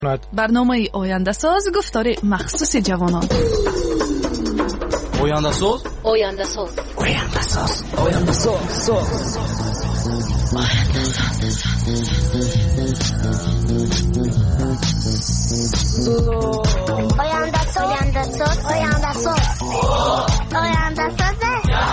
برنامه آینده ساز گفتار مخصوص جوانان. آینده ساز آینده ساز آینده ساز آینده ساز آینده ساز آینده ساز آینده ساز آینده ساز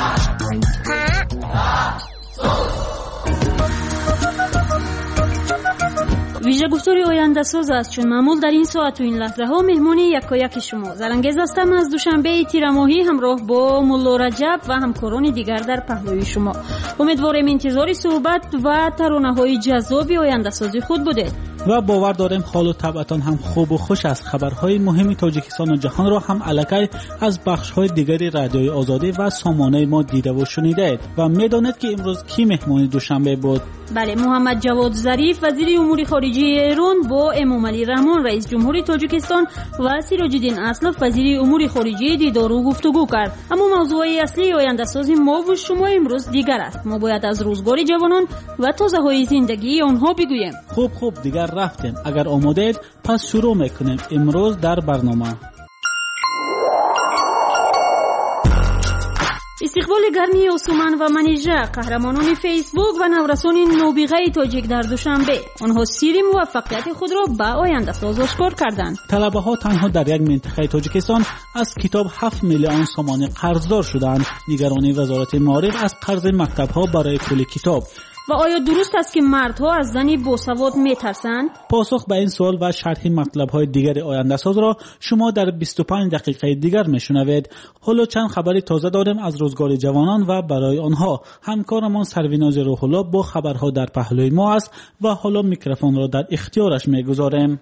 ویژه گفتاری آینده ساز است، چون معمول در این ساعت و این لحظه ها مهمانی یکایک شما زرانگیز هستم از دوشنبه تیر ماهی همراه با مولا رجب و همکاران دیگر در پهلوی شما. امیدواریم انتظار صحبت و ترانه‌های جذاب آینده سازی خود بوده و باور داریم حال و طبعتان هم خوب و خوش است. خبرهای مهم تاجیکستان و جهان را هم الکی از بخش‌های دیگری رادیوی آزادی و سامانه ما دیده و شنیده اید و می‌دانید که امروز کی مهمان دوشنبه بود؟ بله، محمد جواد ظریف وزیر امور خارجه ایران با امامعلی رحمان رئیس جمهور تاجیکستان و سیراج الدین اسلف وزیر امور خارجه دیدار و گفتگو کرد. اما موضوع اصلی آینده سازی ما و شما امروز دیگر است. ما باید از روزگار جوانان و تازه‌های زندگی آنها بگوییم. خوب دیگر رفتیم. اگر آماده اید پس شروع میکنیم امروز در برنامه. استقبال گرمی عثمان و منیژه قهرمانان فیسبوک و نورسان نابغه تاجیک در دوشنبه. آنها سیر موفقیت خود را به آینده ساز آشکار کردند. طلبه ها تنها در یک منطقه تاجیکستان از کتاب 7 میلیون سومانی قرضدار شدند. نگرانی وزارت معارف از قرض مکتب ها برای پول کتاب. و آیا درست است که مردها از زنی باسواد میترسند؟ پاسخ به این سوال و شرح مطلب‌های دیگر آینده ساز را شما در 25 دقیقه دیگر میشنوید. حالا چند خبر تازه داریم از روزگار جوانان و برای آنها. همکارمان سرویناز روح الله با خبرها در پهلوی ما است و حالا میکروفون را در اختیارش میگذارم.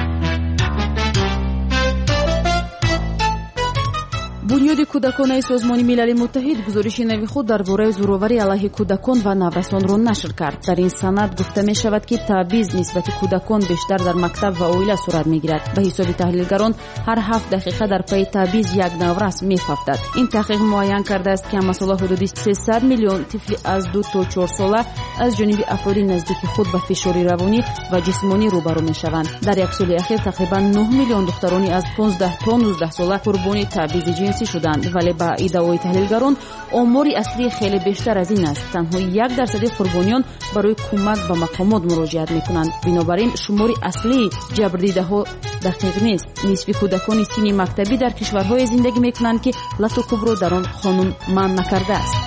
بنیاد کودکان سازمان ملل متحد گزارش نوی خود درباره زورآوری علیه کودکان و نورسان را نشر کرد. در این سند گفته می شود که تبعیض نسبت کودکان بیشتر در مکتب و اویله صورت می گیرد. به حساب تحلیلگران هر 7 دقیقه در پی تبعیض یک نورس می افتد. این تحقیق معین کرده است که مثلا حدود 300 میلیون طفل از 2 تا 4 ساله از جانب افراد نزدیک خود به فشار روانی و جسمانی روبرو می شوند. در یک سال اخیر تقریبا 9 میلیون دخترانی از 15 تا 19 ساله قربانی تبعیض جنسی شدند، ولی با ادعای تحلیلگران آمار اصلی خیلی بیشتر از این است. تنها 1% قربانیان برای کمک به مقامات مراجعت میکنند. بنابراین شمار اصلی جبردیده‌ها دقیق نیست. نصف کودکان سنی مکتبی در کشورهای زندگی میکنند که لطو کبرا در آن قانون منع نکرده است.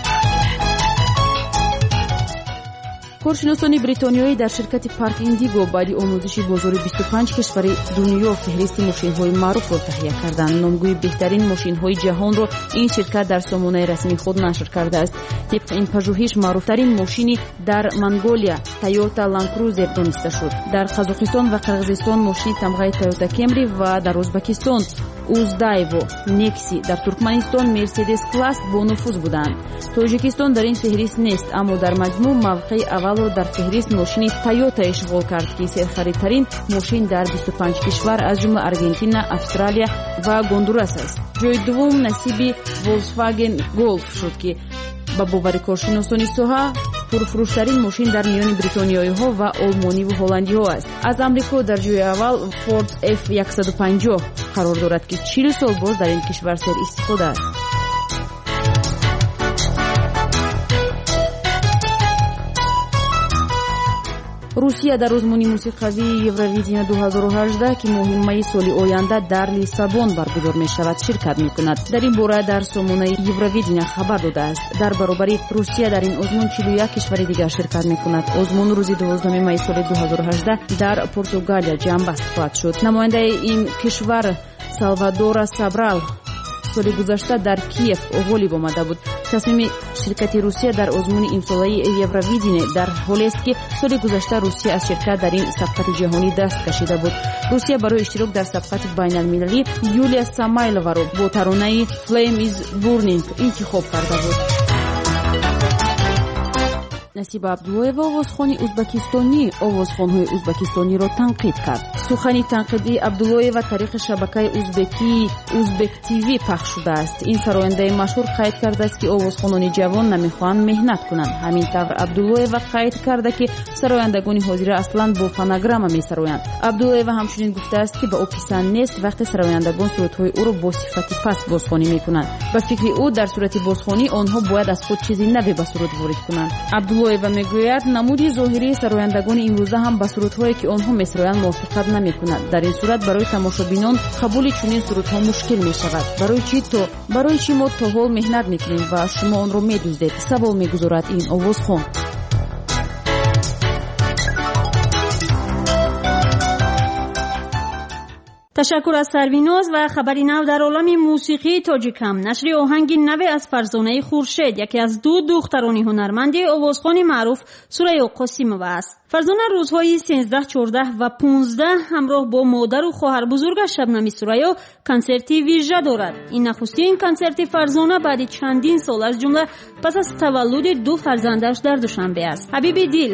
کارشناسان بریتانیایی در شرکت پارک ایندیگو بعد آموزش بازار 25 کشور دنیا فهرست ماشین‌های معروف را تهیه کردند. نامگوی بهترین ماشین‌های جهان را این شرکت در سامانه رسمی خود نشر کرده است. طبق این پژوهش معروف‌ترین ماشینی در منگولیا تویوتا لند کروزر دانسته شد. در قزاقستان و قرغیزستان ماشین تمغه تویوتا کمری و در ازبکستان اوزدایو نکسی، در ترکمنستان مرسدس کلاس با نفوذ بودند. تاجیکستان در این فهرست نیست، اما در مجموع موقع اول را در فهرست ماشین تویوتا اشغال کرد که سرخریدترین ماشین در 25 کشور از جمله ارژانتین، استرالیا و هندوراس است. جای دوم نصیب ولکسواگن گولف شد که با باور کارشناسان ساحه پرفروشترین ماشین در میان بریتانیایی‌ها و آلمانی و هلندی‌ها است. از آمریکا در جای اول فورد F150 قرار دارد که 40 سال باز در این کشور سر استفاده است. روسیه در روزمانی موسیقوی یوروویژن 2018 که مهمه سال آینده در لیسابون برگزار می شود شرکت می کند. در این باره در سامانه یوروویژن خبر داده است. در برابر روسیه در این آزمون 41 کشور دیگر شرکت می کند. آزمون روز 12 می سال 2018 در پرتغال جنبست خواهد شد. نماینده این کشور سالوادور سابرال سال گذشته در کیف غالب آمده بود. تصمیم شرکت روسیه در آزمون امساله یوروویژن در حالی است که سال گذشته روسیه از شرکت در این سبقت جهانی دست کشیده بود. روسیه برای اشتراک در سبقت بین المللی یولیا سامایلووا را با ترانه Flame is Burning انتخاب کرده بود. насиб абдуллоева овозхони ӯзбекистонӣ овозхонҳои ӯзбекистониро танқид кард. сухани танқидии абдуллоева тариқи шабакаи узбек тв пахш шудааст. ин сарояндаи машҳур қайд кардааст ки овозхонони ҷавон намехоҳанд меҳнат кунанд. ҳамин тавр абдуллоева қайд карда ки сарояндагони ҳозира аслан бо фонограмма месароянд. абдуллоева ҳамчунин гуфтааст ки ба ӯ писанд нест вақте сарояндагон сурудҳои ӯро бо сифати паст бозхонӣ мекунанд. ба фикри ӯ дар сурати бозхонӣ онҳо бояд аз худ чизи наве ба суруд ворид кунанд. абдуллоева мегӯяд намуди зоҳирии сарояндагони имрӯза ҳам ба сурудҳое ки онҳо месароянд мувофиқат намекунад. дар ин сурат барои тамошобинон қабули чунин сурудҳо мушкил мешавад. барои чӣ мо то ҳол меҳнат мекунем ва шумо онро медуздед? савол мегузорад ин овозхон. تشکر از سرویناز و خبری نو در عالم موسیقی تاجیکم. نشر آهنگ نو از فرزانه خورشید، یکی از دو دختران هنرمند آوازخوان معروف سوره قاسمова است. فرزانه روزهای 13, 14 و 15 همراه با مادر و خواهر بزرگش شبنمی سوریا کنسرتی ویژه دارد. این نخستین کنسرت فرزانه بعد چندین سال از جمله پس از تولد دو فرزندش در دوشنبه است. حبیب دل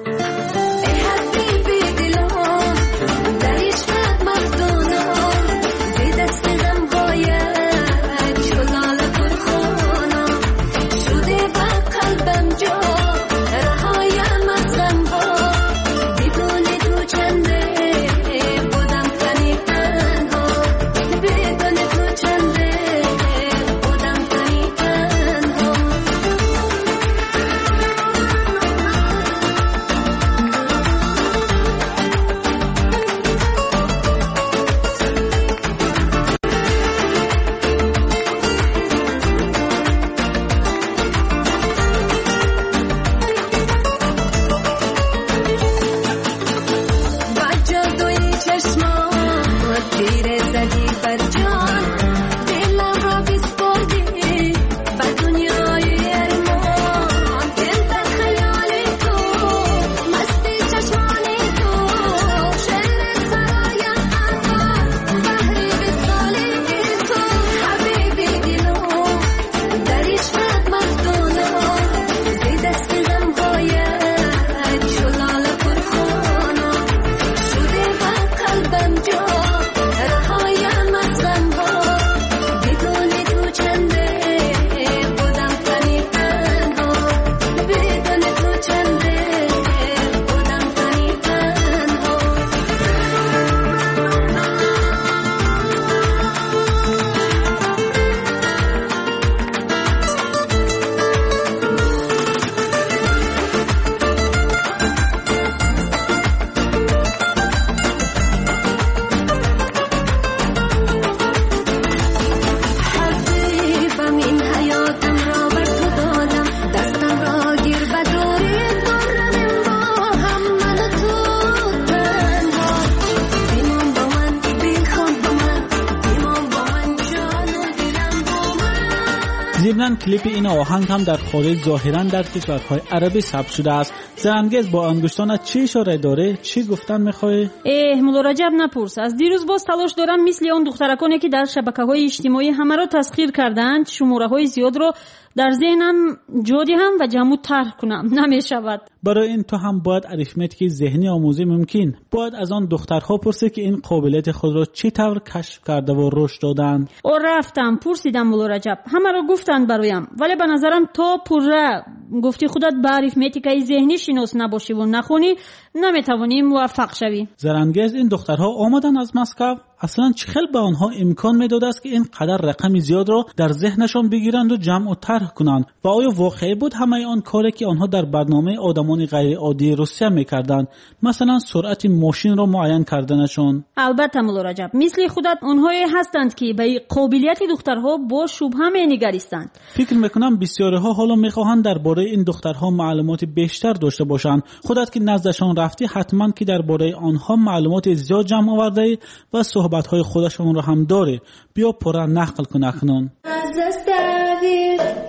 ضمناً کلیپ این آهنگ هم در خارج ظاهراً در کشورهای عربی ثبت شده است. زرانگیز با انگشتانت چی اشاره داره؟ چی گفتن میخوای؟ مولا رجب نپرس. از دیروز باز تلاش دارم مثل اون دخترکانی که در شبکه‌های اجتماعی همه رو تسخیر کردند شماره‌های زیاد رو در ذهنم جادی هم و جمع طرح کنم. نمیشود. برای این تو هم باید اریتمتیک ذهنی آموزی ممکن. باید از آن دخترها پرسی که این قابلیت خود را چی طور کشف کرده و رشد دادن. رفتم پرسیدم مولا رجب. همه رو گفتن برایم. ولی به نظرم تو پره گفتی خودت به اریتمتیک ذهنی شناس نباشی و نخونی نمیتوانی موفق شوی. زرانگیز این دخترها آمدن از مسکو. اصلا چه خیلی به آنها امکان میداد است که این قدر رقم زیاد را در ذهنشان بگیرند و جمع و طرح کنند؟ و آیا واقعی بود همه آن کاری که آنها در برنامه آدمان غیر عادی روسیه میکردند، مثلا سرعت ماشین را معین کردنشان؟ البته مولا رجب، مثل خودت اونهایی هستند که به قابلیت دخترها با شبهه مینگریستند. فکر میکنم بسیارها حالا میخواهند درباره این دخترها معلومات بیشتر داشته باشند. خودت که نزدشان رفتی حتما که درباره آنها معلومات زیاد جمع آورده و صحبت‌های خودشون رو هم داره. بیا پره نقل کن اکنون.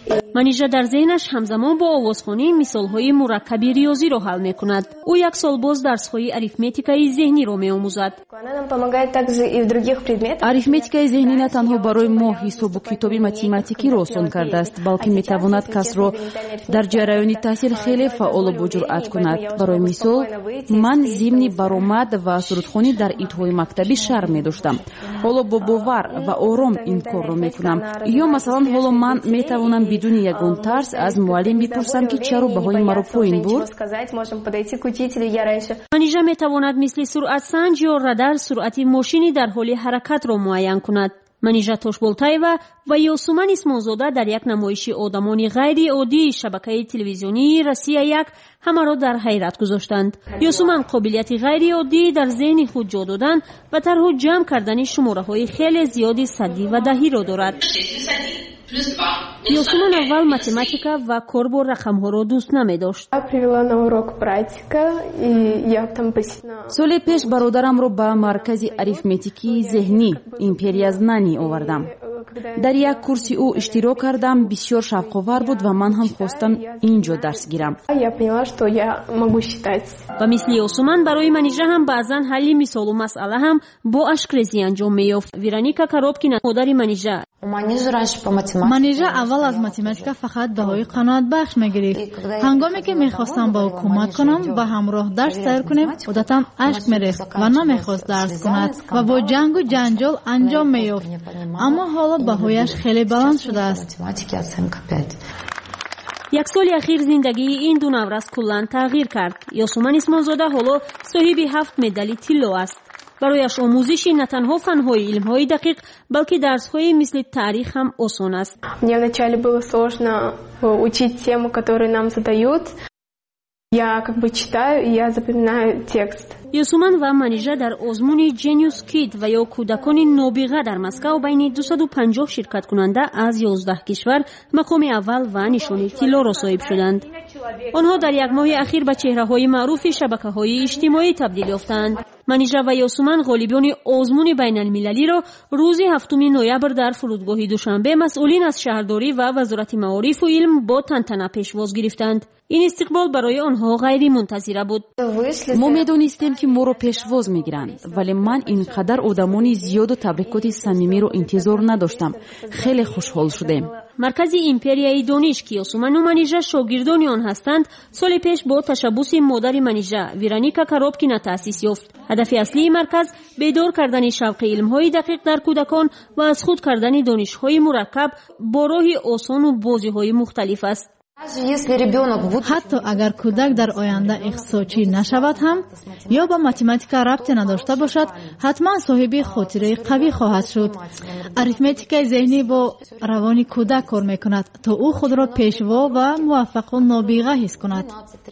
манижа дар зеҳнаш ҳамзамон бо овозхонӣ мисолҳои мураккаби риёзиро ҳал мекунад. ӯ як сол боз дарсҳои арифметикаи зеҳниро меомӯзад. арифметикаи зеҳнӣ на танҳо барои мо ҳисобу китоби математикиро осон кардааст, балки метавонад касро дар ҷараёни таҳсил хеле фаъолу боҷуръат кунад. барои мисол, ман зимни баромад ва сурудхонӣ дар идҳои мактабӣ шарм медоштам. ҳоло бо бовар ва ором ин корро мекунам. ё масалан ҳоло ман метавонам бидуни ягон тарс аз муаллим бипурсам ки чаро баҳои маро поин бурд. манижа метавонад мисли суръатсанҷ ё радар суръати мошини дар ҳоли ҳаракатро муайян кунад. манижа Тошболтаева ва Ёсуман Исмонзода дар як намоиши одамони ғайриоддии шабакаи телевизионии Россия-1 ҳамаро дар ҳайрат гузоштанд. Ёсуман қобилияти ғайриоддӣ дар зеҳни худ ҷо додан ва тарҳу ҷамъ кардани шумораҳои хеле зиёди саддӣ ва доҳиро дорад. Ёсуман аввал математика ва кор бо рақамҳоро дӯст намедошт. соли пеш бародарамро ба маркази арифметикии зеҳнӣ империя знанӣ овардам. дар як курси ӯ иштирок кардам. бисёр шавқовар буд ва ман ҳам хостам ин ҷо дарс гирам. ва мисли Ёсуман барои манижа ҳам баъзан ҳалли мисолу масъала ҳам бо ашкрезӣ анҷом меёфт. Вероника Коробкина, модари манижа: манижа аввал аз математика фақат баҳои қаноатбахш мегирифт. ҳангоме ки мехостам ба ӯ кӯмак кунам ва ҳамроҳ дарс сайр кунем, одатан ашк мерехт ва намехост дарс кунад ва бо ҷангу ҷанҷол анҷом меёфт. аммо ҳоло баҳояш хеле баланд шудааст. як соли ахир зиндагии ин ду наврас куллан тағйир кард. Ёсуман Исмонзода ҳоло соҳиби 7 медали тилло аст. барояш омӯзиши на танҳо фанҳои илмҳои дақиқ, балки дарсҳои мисли таърих ҳам осон аст. Мне вначале было сложно учить тему, которую нам задают. Я читаю, и я запоминаю текст. Ёсуман ва манижа дар озмуни Genius Kid ва ё кӯдакони нобиға дар Москав байни 250 ширкаткунанда аз 11 кишвар мақоми аввал ва нишони тиллоро соҳиб шуданд. онҳо дар як моҳи ахир ба чеҳраҳои маъруфи шабакаҳои иҷтимоӣ табдил ёфтанд. манижа ва Ёсуман ғолибони озмуни байналмилалиро рӯзи 7 ноябр дар фурудгоҳи Душанбе масъулин аз шаҳрдорӣ ва вазорати маорифу илм бо тантана пешвоз гирифтанд. ин истиқбол барои онҳо ғайримунтазира буд. мо медонистем ки моро пешвоз мегиранд, вале ман ин қадар одамони зиёду табрикоти самимиро интизор надоштам. хеле хушҳол шудем. маркази империяи дониш ки Ёсуману манижа шогирдони он ҳастанд, соли пеш бо ташаббуси модари манижа Вероника Коробкина таъсис ёфт. ҳадафи аслии марказ бедор кардани шавқи илмҳои дақиқ дар кӯдакон ва аз худ кардани донишҳои мураккаб бо роҳи осону бозиҳои мухталиф аст. ҳатто агар кӯдак дар оянда иқтисодчӣ нашавад ҳам ё ба математика рабте надошта бошад, ҳатман соҳиби хотираи қавӣ хоҳад шуд. арифметикаи зеҳнӣ бо равони кӯдак кор мекунад, то ӯ худро пешво ва муваффақу нобиға ҳис кунад.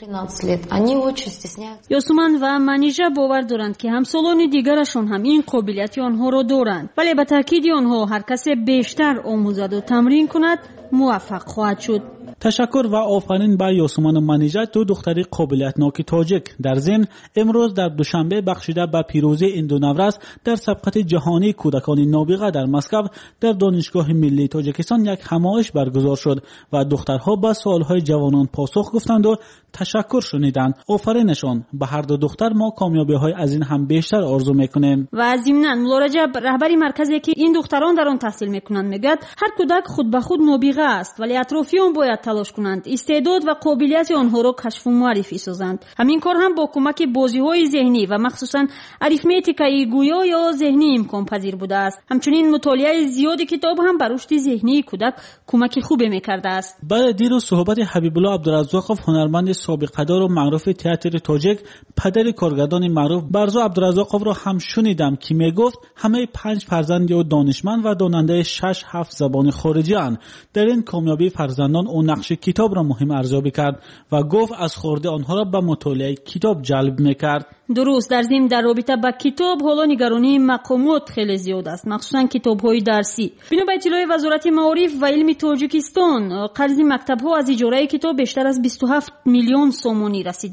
Ёсуман ва манижа бовар доранд ки ҳамсолони дигарашон ҳам ин қобилияти онҳоро доранд, вале ба таъкиди онҳо ҳар касе бештар омӯзаду тамрин кунад, муваффақ хоҳад шуд. تشکر و آفرین به یوسمان و منیژه، دو دختری قابلیتناک تاجیک. در ضمن امروز در دوشنبه بخشیده به پیروزی این دو نورس در سبقت جهانی کودکان نابغه در مسکو در دانشگاه ملی تاجیکستان یک همایش برگزار شد و دخترها به سوالهای جوانان پاسخ گفتند و تشکر شنیدند. آفرینشان. به هر دو دختر ما کامیابی‌های از این هم بیشتر آرزو میکنیم. و ضمناً ملارجب رهبری مرکزی که این دختران در آن تحصیل میکنند میگوید هر کودک خود به خود نابغه است، ولی اطرافیان باید تلاش کنند استعداد و قابلیت آنها را کشف و معرفی سازند. همین کار هم با کمک بازی‌های ذهنی و مخصوصاً اریتمتیکای گویا یا ذهنی امکان پذیر بوده است. همچنین مطالعه زیاد کتاب هم بر رشد ذهنی کودک کمک خوبی میکرده است. بعد دیروز صحبت حبیب الله عبدالرزاقов، هنرمند سابقه‌دار و معروف تئاتر تاجیک، پدر کارگردان معروف برزو عبدالرزاقов را هم شنیدم که میگفت همه 5 فرزند او دانشمند و داننده 6-7 زبان خارجی اند. در این کامیابی فرزندان او نقش کتاب را مهم ارزیابی کرد و گفت از خورده آنها را به مطالعه کتاب جلب میکرد. درست. در ضمن در رابطه با کتاب حالا نگرانی مقامات خیلی زیاد است، مخصوصا کتاب‌های درسی. بنا به اطلاع وزارت معارف و علم تاجیکستان، قرض مکتب‌ها از اجاره کتاب بیشتر از 27 میلیون سومانی رسیده است.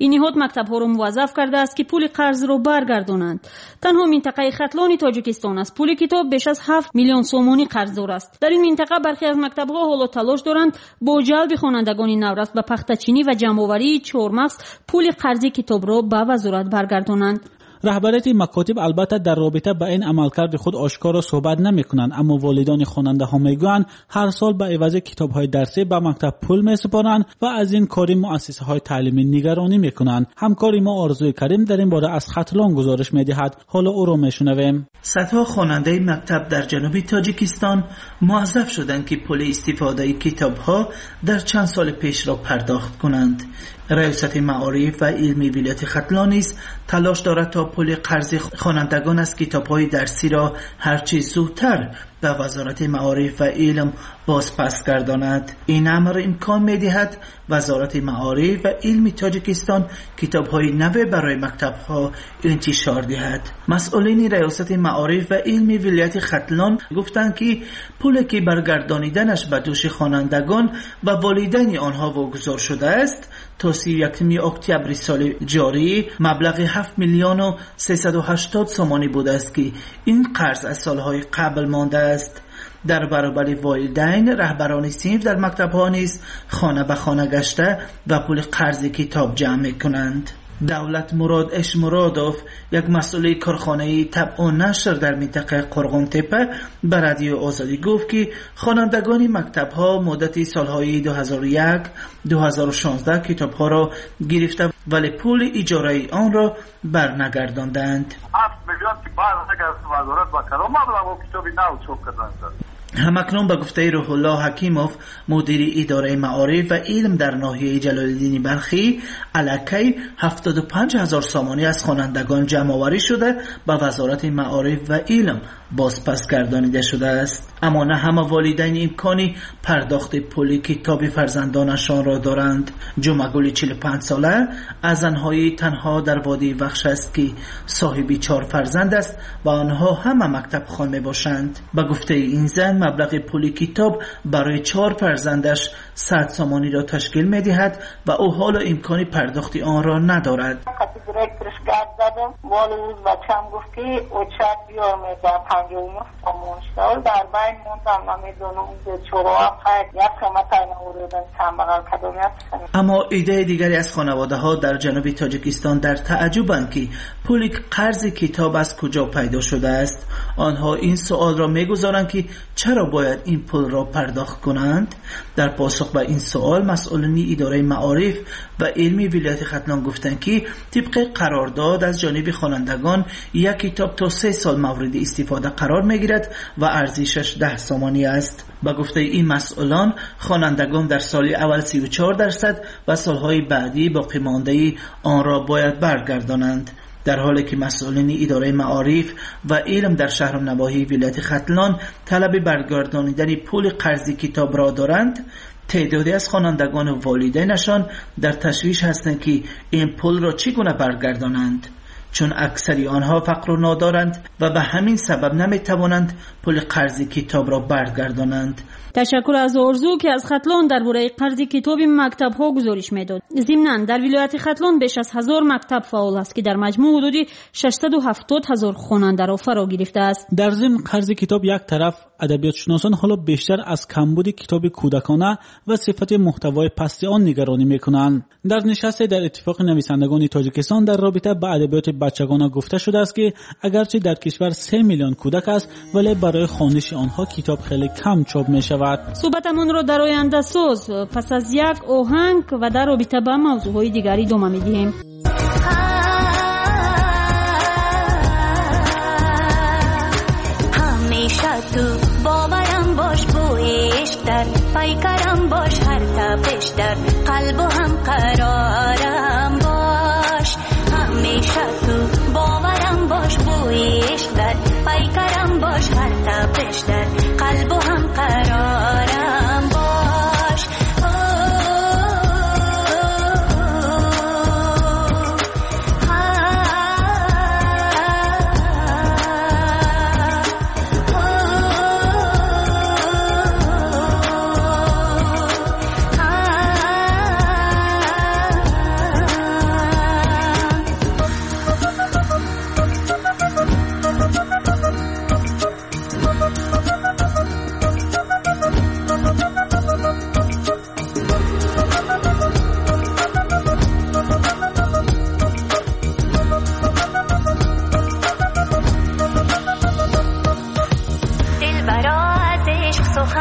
این نهاد مکتب‌ها را موظف کرده است که پول قرض را برگردانند. تنها منطقه ختلان تاجیکستان از پول کتاب بیش از 7 میلیون سومانی قرضدار است. در این منطقه برخی از مکتب‌ها حالا تلاش دارند با جلب خوانندگان نورست به پخته‌چینی و جمع‌آوری چهارمغز پول قرضی کتاب را به وزارت برگردانند. رهبریت مکاتب البته در رابطه با این عملکرد خود آشکارا صحبت نمی‌کنند، اما والدان خواننده ها میگویند هر سال به عوض کتاب‌های درسی به مکتب پول می‌سپارند و از این کاری مؤسسه‌های تعلیمی نگرانی می‌کنند. همکار ما آرزوی کریم در این باره از ختلان گزارش می‌دهد. حالا او را می‌شنویم. صدها خواننده مکتب در جنوب تاجیکستان موظف شدند که پول استفاده کتاب‌ها در چند سال پیش را پرداخت کنند. ریاست معارف و علمی ولایت ختلان نیز تلاش دارد تا پول قرض خوانندگان از کتاب‌های درسی را هرچه زودتر به وزارت معارف و علم بازپس گرداند. این امر امکان می‌دهد وزارت معارف و علم تاجیکستان کتاب‌های نو برای مکتب‌ها انتشار دهد. مسئولین ریاست معارف و علم ولایت ختلان گفتند که پولی که برگردانیدنش به دوش خوانندگان و والدین آنها واگذار شده است تا 31 اکتبر سال جاری مبلغ 7 میلیون و 380 سومانی بوده است که این قرض از سالهای قبل مانده است. در برابر والدین، رهبران صنف در مکتب‌ها نیز خانه به خانه گشته و پول قرض کتاب جمع می‌کنند. دولت مراد اش مرادوف، یک مسئول کارخانه طبع و نشر در منطقه قرغون تپه، به رادیو آزادی گفت که خوانندگان مکتب‌ها مدت سالهای 2001-2016 کتاب‌ها را گرفته ولی پول اجاره آن را برنگرداندند. 7 میلیون که بعد اگر وزارت با کلام مبلغ کتابی نو چوب کردند. همکنون به گفته روح الله حکیموف مدیر اداره معارف و علم در ناحیه جلال الدین بلخی، الکی 75,000 سومانی از خوانندگان جمع آوری شده به وزارت معارف و علم بازپس گردانیده شده است. اما نه همه والدین امکانی پرداخت پول کتاب فرزندانشان را دارند. جمعگل 45 ساله از زنهای تنها در وادی وخش است که صاحب 4 فرزند است و آنها همه مکتب خوان می باشند. به گفته این زن مبلغ پول کتاب برای 4 فرزندش 100 سومانی را تشکیل می دهد و او حالا امکانی پرداخت آن را ندارد. دیرکترش گرد زدم والا روز بچم گفت که او چند بیار میده 59 سومون شد در بین موندم نمیدونم به چرا یک قیمت این اوردن چند بغل کدومیت کنیم. اما ایده دیگری از خانواده ها در جنوب تاجیکستان در تعجبند که پول قرض کتاب از کجا پیدا شده است. آنها این سوال را میگذارند که چرا باید این پول را پرداخت کنند؟ در پاسخ به این سوال مسئولین اداره معارف و علمی ولایت ختلان گفتند که طبق قرارداد از جانب خوانندگان یک کتاب تا 3 سال مورد استفاده قرار میگیرد و ارزشش 10 سومانی است. با گفته این مسئولان خوانندگان در سال اول 34% و سالهای بعدی باقی مانده آن را باید برگردانند. در حالی که مسئولین اداره معارف و علم در شهر و نواحی ولایت ختلان طلب برگردانیدن پول قرض کتاب را دارند، تعدادی از خوانندگان و والدینشان در تشویش هستند که این پول را چگونه برگردانند، چون اکثری آنها فقر و نادارند و به همین سبب نمیتوانند پول قرض کتاب را برگردانند. تشکر از آرزو که از ختلان درباره قرض کتاب مکتب‌ها گزارش میداد. ضمناً در ولایت ختلان بیش از 1000 مکتب فعال است که در مجموع حدود 670,000 خواننده را فرا گرفته است. در ضمن قرض کتاب یک طرف، ادبیات شناسان حالا بیشتر از کمبود کتاب کودکانه و صفت محتوای پست آن نگرانی میکنند. در نشست در اتفاق نویسندگان تاجیکستان در رابطه با ادبیات بچگانه گفته شده است که اگرچه در کشور 3 میلیون کودک است ولی برای خوانش آنها کتاب خیلی کم چاپ می شود. صحبتمون رو در آینده ساز پس از یک آهنگ و در رابطه با موضوعهای دیگری ادامه میدیم. همیشه تو باورم باش، بو عشق در پیکرم باش، هر تپش در قلب و هم قرارم باش. همیشه تو باورم باش، بو عشق در پیکرم باش، هر تپش در قلب و هم قرارم باش.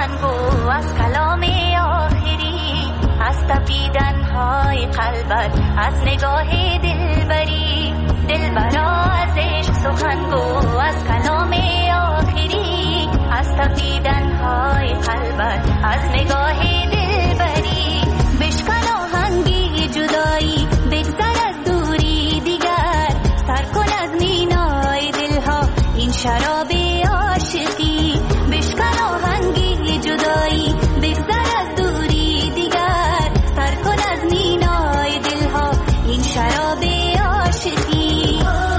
سخنگو از کلام آخری، از تپیدن‌های قلبت، از نگاه دلبری، دلبرا از عشق سخنگو از کلام آخری، از تپیدن‌های قلبت، از نگاه دلبری. بشکن آهنگی جدایی، بگذر از دوری دیگر، سر کن از مینای دلها این شراب عاشقی. بشکن آهنگی جدایی، بگذر از دوری دیگر، سر کن از مینای دلها این شراب عاشقی.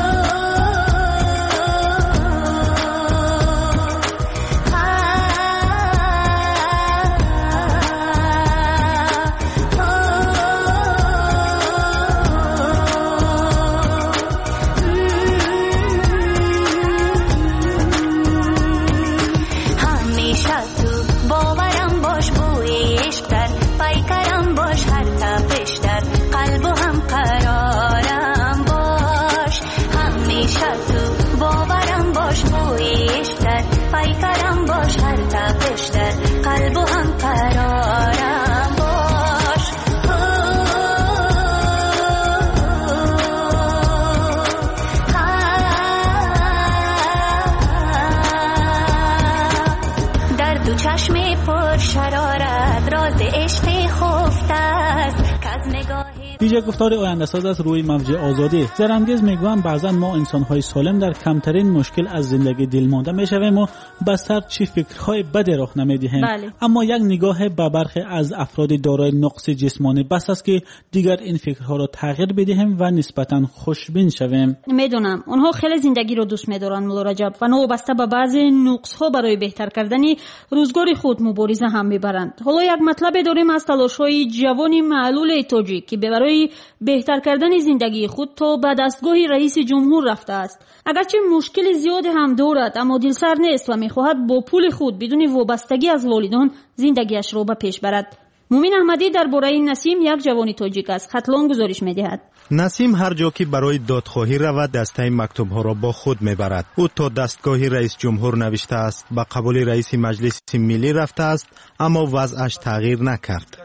دیجه گفتار آینده ساز از روی موج آزادی. زرانگیز میگویم بعضا ما انسان‌های سالم در کمترین مشکل از زندگی دل مانده میشویم و بستر چی فکرهای بد راه نمیدهیم. بله. اما یک نگاه به برخی از افراد دارای نقص جسمانی بس است که دیگر این فکرها را تغییر بدهیم و نسبتاً خوشبین شویم. میدونم اونها خیلی زندگی رو دوست می‌دارن مولا رجب و وابسته به بعضی نقص‌ها برای بهتر کردن روزگار خود مبارزه هم میبرند. حالا یک مطلب داریم از تلاش‌های جوان معلول تاجیک که برای بهتر کردن زندگی خود تا به دستگاه رئیس جمهور رفته است. اگرچه مشکل زیادی هم دارد اما دلسر نیست و میخواهد با پول خود بدون وابستگی از والدان زندگیش را به پیش برد. مومن احمدی درباره نسیم یک جوان تاجیک است. خطلان گزارش میدهد. نسیم هر جا که برای دادخواهی رود دسته مکتوب‌ها را با خود میبرد. او تا دستگاه رئیس جمهور نوشته است، به قبول رئیس مجلس ملی رفته است اما وضعش تغییر نکرد.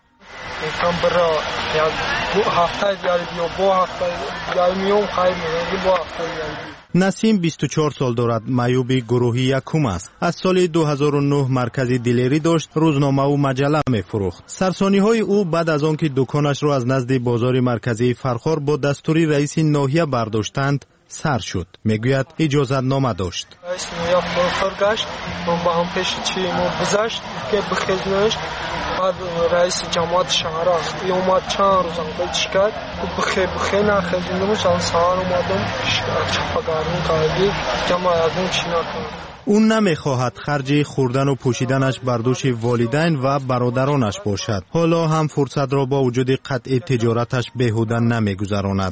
نسیم 24 سال دارد، معیوب گروهی یکم است. از سال 2009 مرکزی دیلری داشت، روزنامه و مجله می‌فروخت. سرسانی‌های او بعد از آنکه دکانش را از نزد بازار مرکزی فرخار با دستوری رئیس ناحیه برداشتند سر شد. میگوید اجازت نامه داشت. رئیس ناحیه فرخار گشت و با هم پیش چی ما گذشت که بخیزنش بعد رئیس جماعت شهر اومد چند روز اول چیکار بخیر نخیزنش از سهار اومدم چپاگرمی کردی جماعتون چی نکنم. اون نمیخواهد خرج خوردن و پوشیدنش بر دوش والدین و برادرانش باشد. حالا هم فرصت را با وجود قطع تجارتش بیهوده نمیگذراند.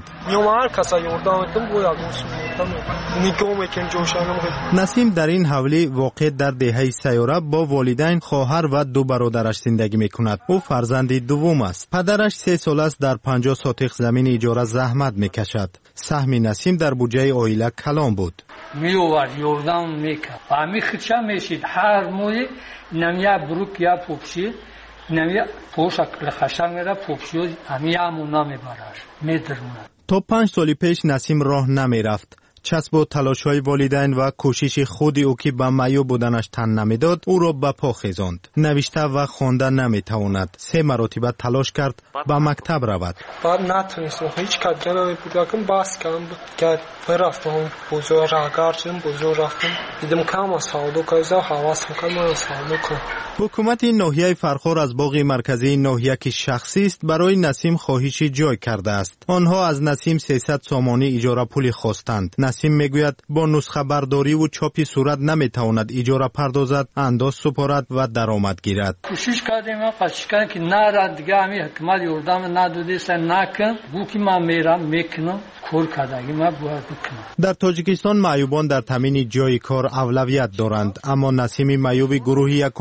نسیم در این حولی واقع در دهه سیاره با والدین، خواهر و دو برادرش زندگی میکند. او فرزند دوم است. پدرش 3 سال است در 50 ساتق زمین اجاره زحمت میکشد. سهم نسیم در بودجه عائله کلان بود. میوارد یوردان میکرد و همی خدشه میشید هر موی نمیه بروک یا پوکشی نمیه پوشک لخشه میره پوکشی همی همونا میبرش میدرمونه. تا 5 سال پیش نسیم راه نمیرفت. چسب و تلاش‌های والدین و کوشش خود او که به معیوب بودنش تن نمیداد او را به پا خیزاند. نوشته و خواندن نمیتواند. 3 مرتبه تلاش کرد به مکتب رود. بعد نتونستم هیچ کاری نمی‌کردم. باز کردم رفتم بزرگ رفتم دیدم کام سالو کایزا حواس میکنم سالو کنم. حکومت ناحیه فرخار از باغ مرکزی ناحیه که شخصی است برای نسیم خواهش جای کرده است. آنها از نسیم 300 سامانی اجاره پول خواستند. نسیم میگوید با نسخه برداری و چاپی صورت نمیتواند اجاره پردازد، انداز سپارد و درآمد گیرد. کوشش کردیم قشنگ که نه دیگه همین حکومت یوردام نداده سن نکن گوکی ما میرم میکنم کار کردگی ما باید بکنم. در تاجیکستان معیوبان در تامین جای کار اولویت دارند، اما نسیم معیوب گروه یکم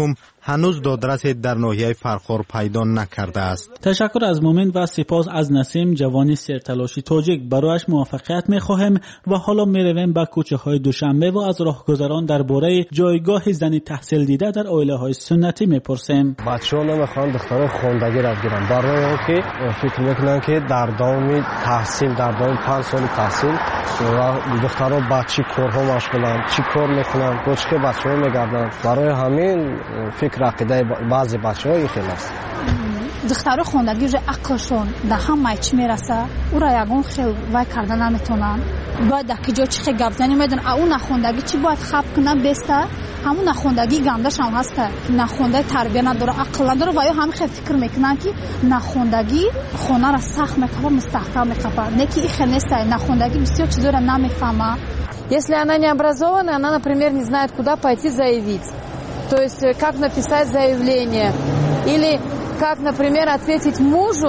هنوز دادرس در ناحیه فرخار پیدا نکرده است. تشکر از مومن و سپاس از نسیم جوانی سرتلاشی تاجیک. برایش موفقیت می‌خواهم و حالا می‌رویم به کوچه‌های دوشنبه و از راهگذران درباره جایگاه زن تحصیل دیده در عائله‌های سنتی می‌پرسیم. بچه‌ها نمی‌خوان دخترای خواندگی را بگیرن، برای اینکه فکر می‌کنن که در دام تحصیل، در دام 5 سال تحصیل و دخترها با چی کارها مشغولن، چی کار می‌کنن، کوچه بچه‌ها می‌گردن. برای همین فکر عقیده بعضی بچه‌ها این خیلی است. دخترها خواندگی رو عقلشون در همه چی میرسه، او را یگان خیلی وای کردن نمیتونن. باید در کجا چی خیلی گپ زنی میدن، اون نخوندگی چی باید خب کنه بسته، همون نخوندگی گندش هم هسته که نخونده تربیه نداره، عقل نداره و یا همین خیلی فکر میکنن که نخوندگی خونه را سخت میکنه، مستحکم میکنه. نه که این خیلی نیسته، нахундагий بسیار чего را نمیفهمه. Если она не образованная, она, например, не знает, куда пойти заявить. То есть, как написать заявление. Или как, например, ответить мужу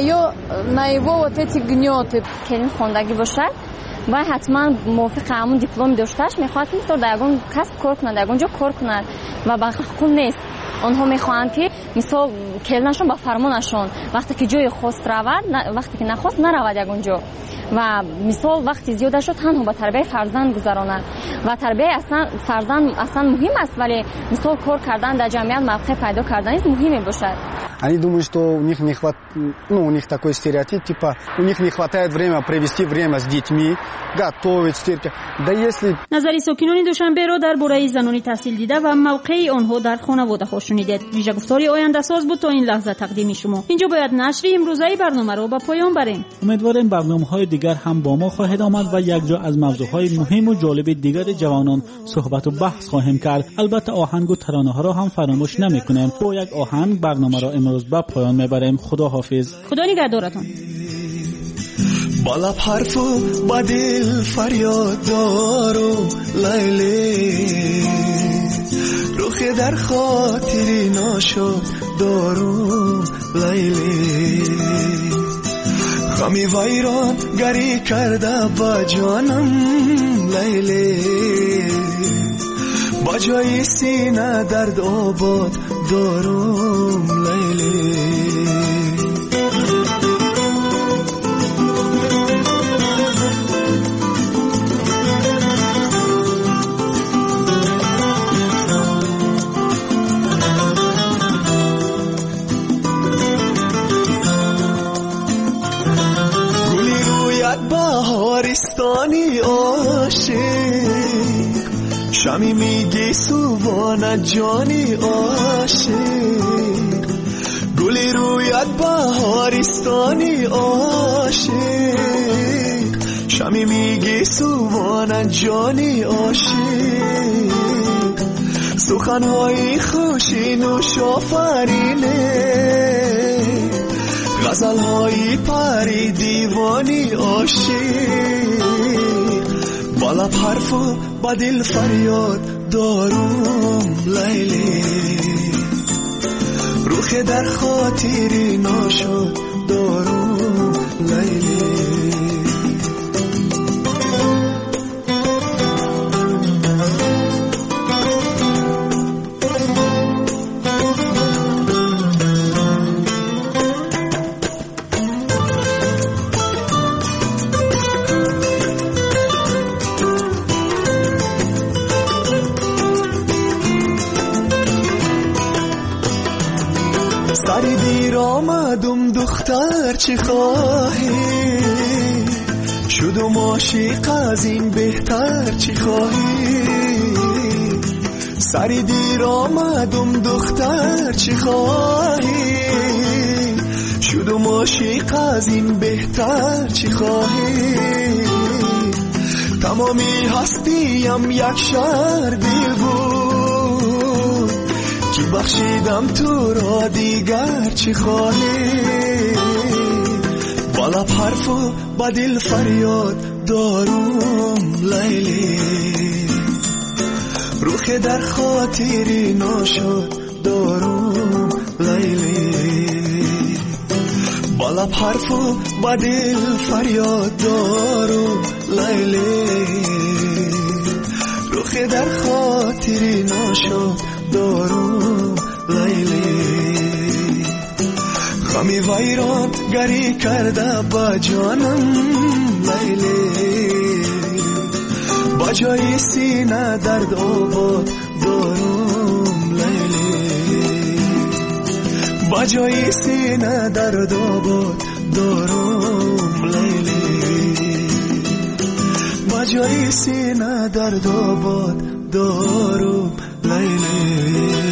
на его вот эти гнёты. Kelin خوندگی باشه و حتما موافق همون دیپلم داشتهش میخواد که در یگان کسب کار کنند، در یگان جا کار کنند و با حقوق نیست. آنها میخواهند که مثلا کلینشون با فرمانشون وقتی که جای خواست رود، وقتی که نخواست نرود یگان جا. و مثال وقتی زیاده شد تنها با تربیت فرزند گذرانند و تربیت اصلا فرزند اصلا مهم است، ولی مثال کار کردن در جمعیت موقع پیدا کردن است مهم باشد. Они думают, что у них не хватает, у них такой стереотип, типа у них не хватает времени провести время с детьми, готовить, стирка. Да если نظری ساکنان دوشنبه را درباره زنان تحصیل دیده و موقع آنها در خانواده ها شنیدید. ویژه گفتاری آینده ساز بود تا این لحظه تقدیم شما. اینجا باید نشر امروزه برنامه را به پایان بریم. امیدواریم برنامه‌های دیگر هم با ما خواهد آمد و یک جا از موضوعهای مهم و جالب دیگر جوانان صحبت و بحث خواهیم کرد. البته آهنگ و ترانه‌ها را هم فراموش نمی‌کنیم. با یک آهنگ برنامه را امروز به پایان میبریم. خدا حافظ. خدا نگهدارتان. با لب حرف و با دل فریاد دارم لیلی، روخ در خاطری ناشد دارم لیلی، غمی ویران گری کرده با جانم لیلی، با جای سینه درد آباد دارم لیلی. گلی رویت بهارستانی عاشق، شمی میگی سووان جانی عاشق، گلی رویت بهارستانی عاشق، شمی میگی سووان جانی عاشق، سخنهای خوشی نوش آفرینه، غزلهای پری دیوانی عاشق، با لب حرف و با دل فریاد دارم لیلی، روخ در خاطری ناشد دارم لیلی. سری دیر آمدم دختر چی خواهی، شدم عاشق از این بهتر چی خواهی، سری دیر آمدم دختر چی خواهی، شدم عاشق از این بهتر چی خواهی، تمامی هستیم یک شهر دل بود که بخشیدم تو را دیگر چی خواهی، با لب حرف و با دل فریاد دارم لیلی، روخ در خاطری ناشد دارم لیلی، با لب حرف و با دل فریاد دارم لیلی، روخ در خاطری ناشد دارم لیلی غمی ویران گری کرده با جانم لیلی با جای سینه درد آباد دارم لیلی با جای سینه درد آباد دارم لیلی با جای سینه درد آباد دارم لیلی